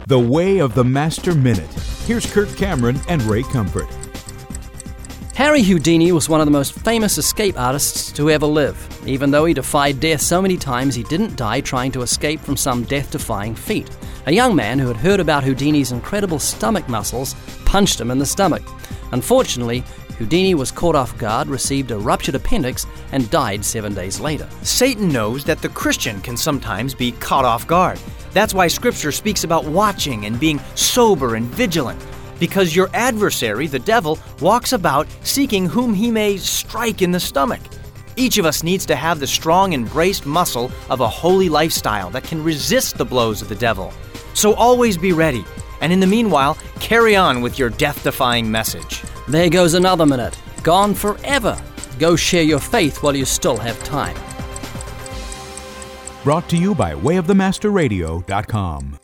The Way of the Master Minute. Here's Kirk Cameron and Ray Comfort. Harry Houdini was one of the most famous escape artists to ever live. Even though he defied death so many times, he didn't die trying to escape from some death-defying feat. A young man who had heard about Houdini's incredible stomach muscles punched him in the stomach. Unfortunately, Houdini was caught off guard, received a ruptured appendix, and died 7 days later. Satan knows that the Christian can sometimes be caught off guard. That's why Scripture speaks about watching and being sober and vigilant. Because your adversary, the devil, walks about seeking whom he may strike in the stomach. Each of us needs to have the strong and braced muscle of a holy lifestyle that can resist the blows of the devil. So always be ready, and in the meanwhile, carry on with your death-defying message. There goes another minute. Gone forever. Go share your faith while you still have time. Brought to you by wayofthemasterradio.com.